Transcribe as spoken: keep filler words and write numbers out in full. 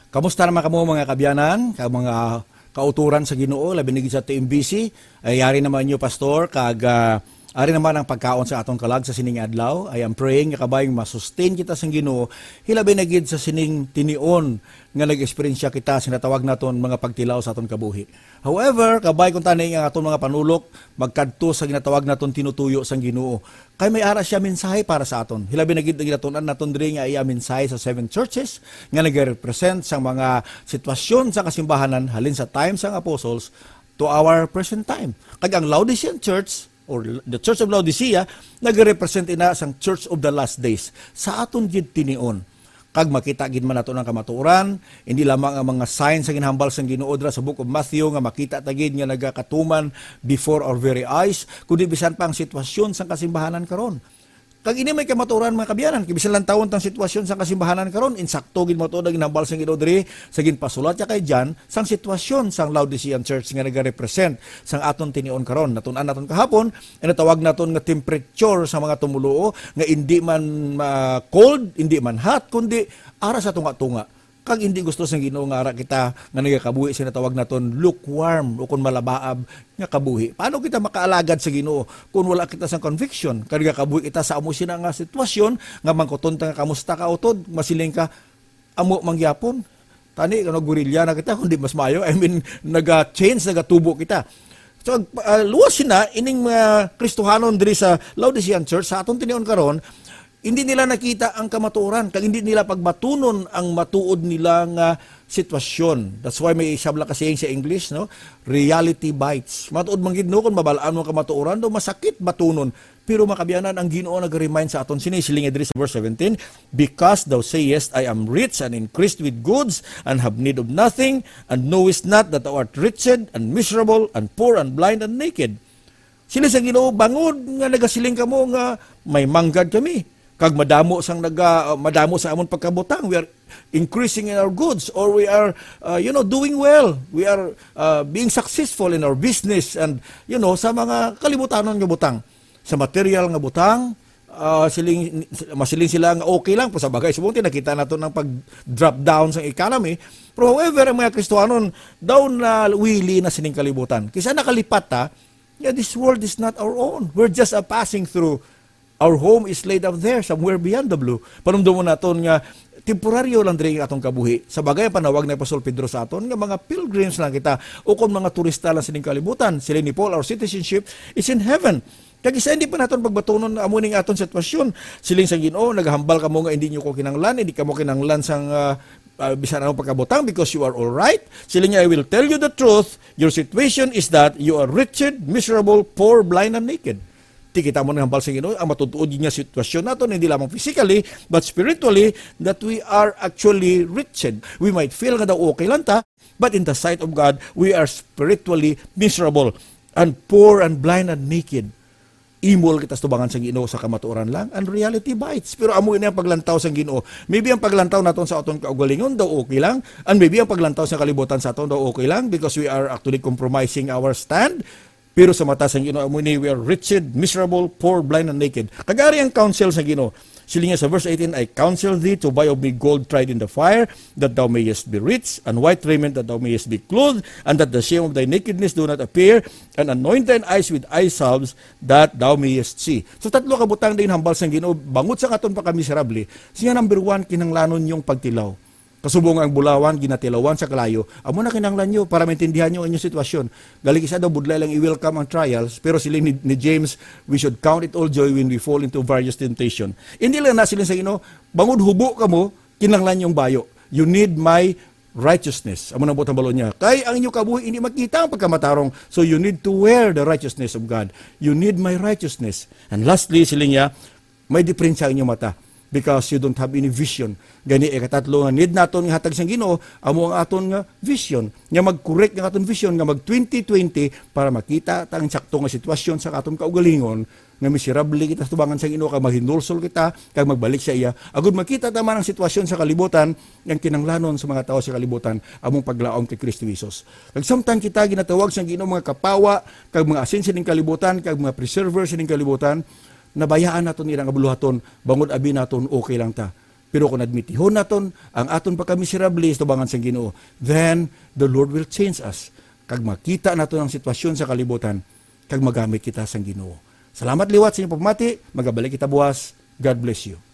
Kamusta naman kamo mga kabyanan, ka mga kauturan sa Ginoo, labi na gid sa T M B C. Ay yari naman niyo pastor kag uh, ari naman ang pagkaon sa atong kalag sa sining adlaw. I am praying nga kabayong masustain kita sa Ginoo, hilabi na gid sa sining tinion nga nag-eksperyensya kita sinatawag naton mga pagtilaw sa aton kabuhi. However, kabay kung tanay nga aton mga panulok magkadto sa ginatawag naton tinutuyo sang Ginoo. Kay may ara siya mensahe para sa aton. Hilabi na gid gidatunan naton diri nga iya mensahe sa seven churches nga nagarepresent sang mga sitwasyon sa kasimbahanan halin sa time sang apostles to our present time. Kag ang Laodicean Church or the Church of Laodicea nagarepresent ina sang Church of the Last Days. Sa aton gid tinion kag makita gid man nato ng kamatuoran, hindi lamang ang mga signs sa ginhambal sang Ginoo dra sa Book of Matthew nga makita ta gid nga nagakatuman before our very eyes, kundi bisan pa ang sitwasyon sang kasimbahanan karon. Kag ini may kamatuoran mga kabyanan, kibisan lang taon tang sitwasyon sang kasimbahanan karon, insakto gid mo to ang ginhambal sang Ginoo diri sa ginpasulat ya kay John sang sitwasyon sang Laodicean Church nga nagarepresent sang aton tinion karon. Natun-an naton kahapon, ang natawag naton nga temperature sa mga tumuluo nga hindi man uh, cold, hindi man hot, kundi ara sa tunga-tunga. Kag hindi gusto sang Ginoo nga ara kita nga nagakabuhi sa natawag naton lukewarm o kun malabaab nga kabuhi. Paano kita makaalagad sa Ginoo kung wala kita sang conviction? Kag kabuhi kita sa amo sina nga sitwasyon nga mangkuton ta nga kamusta ka utod, masiling ka amo mangyapon. Tani kano gurilya na kita kundi mas mayo. I mean naga-change, naga-tubo kita. So uh, luwas sina ining mga uh, Kristohanon diri sa Laodicean Church sa aton tinion karon. Hindi nila nakita ang kamatuoran, kag hindi nila pagbatunon ang matuod nila nga sitwasyon. That's why may sabla kasi sa English, no? Reality bites. Matuod man gid no kun mabalaan mo ang kamatuoran, do masakit batunon. Pero makabyanan ang Ginoo nag-remind sa aton sini silinga diri sa verse seventeen, because thou sayest I am rich and increased with goods and have need of nothing, and knowest not that thou art wretched and miserable and poor and blind and naked. Sila sa Ginoo bangod nga nagasiling kamo nga may manggad kami. Kag madamo sang naga uh, madamo sa amon pagkabutang, we are increasing in our goods, or we are uh, you know doing well, we are uh, being successful in our business, and you know sa mga kalibutanon nga butang, sa material nga butang, uh, siling masiling sila nga okay lang po sa bagay subong nakita nato ng pag drop down sa economy. Pero however ang mga Kristohanon down na wili na sining kalibutan kisa nakalipat ta, yeah, this world is not our own, we're just a passing through. Our home is laid up there, somewhere beyond the blue. Panumdum mo naton nga, temporaryo lang diri atong kabuhi. Sa bagay, panawag na Apostol Pedro sa aton, nga mga pilgrims lang kita, o kung mga turista lang sining kalibutan, sila ni Paul, our citizenship is in heaven. Kag isa hindi pa naton pagbatunon amuning aton sitwasyon. Siling sa Ginoo, naghambal kamo nga hindi niyo ko kinanglan, hindi kamo kinanglan sang uh, uh, bisan anong pagkabutang because you are all right. Siling I will tell you the truth, your situation is that you are wretched, miserable, poor, blind, and naked. Kita mo ng hambal sa Ginoo ang matutuod niya sitwasyon nato hindi lamang physically but spiritually that we are actually wretched. We might feel nga daw okay lang ta, but in the sight of God we are spiritually miserable and poor and blind and naked. Imol kita tubangan sa Ginoo sa kamatuoran lang and reality bites. Pero amo ini ang paglantaw sa Ginoo. Maybe ang paglantaw naton sa aton kaugalingon daw okay lang, and maybe ang paglantaw sa kalibutan sa aton daw okay lang because we are actually compromising our stand. Pero sa mata sa Ginoo amuni we are wretched, miserable, poor, blind, and naked. Kagari ang counsel sa Ginoo. Silinga sa verse eighteen, I counsel thee to buy of me gold tried in the fire, that thou mayest be rich, and white raiment that thou mayest be clothed, and that the shame of thy nakedness do not appear, and anoint thine eyes with eye salves, that thou mayest see. So tatlo kabutang din hambal sa Ginoo, bangot sa katon pa kami miserable. Siya number one, kinanglanon yung pagtilaw. Kasubong ang bulawan, ginatilawan sa kalayo. Amo na kinanglan nyo para maintindihan nyo ang inyong sitwasyon. Galing isa daw, budlay lang i-welcome ang trials. Pero sila ni, ni James, we should count it all joy when we fall into various temptation. Hindi lang na sila sa ino, bangod hubo ka mo, kinanglan yung bayo. You need my righteousness. Amo nang butang balon niya. Kay ang inyong kabuhi, hindi makita ang pagkamatarong. So you need to wear the righteousness of God. You need my righteousness. And lastly, sila niya, may diferensya ang inyong mata. Because you don't have any vision. Gani e katatlo nga need naton nga hatag sang Ginoo amo ang aton nga vision. Nga mag-correct nga aton vision nga mag twenty twenty para makita ta ang sakto nga sitwasyon sa aton kaugalingon nga miserable kita sa tubangan sang Ginoo kag mahinulsol kita kag magbalik sa iya. Agud makita ta man ang sitwasyon sa kalibutan yang kinanglanon sa mga tawo sa kalibutan among paglaom kay Kristo Jesus. Kag samtang kita ginatawag sang Ginoo mga kapawa kag mga asin sining kalibutan kag mga preserver sining kalibutan, nabayaan naton ilang abuluhaton, bangod abi naton okay lang ta. Pero kung admitihon naton ang aton pagka-miserable tubangan sa Ginoo, then the Lord will change us. Kag makita naton ang sitwasyon sa kalibutan, kag magamit kita sa Ginoo. Salamat liwat sa inyong pagmati, magabalik kita buwas. God bless you.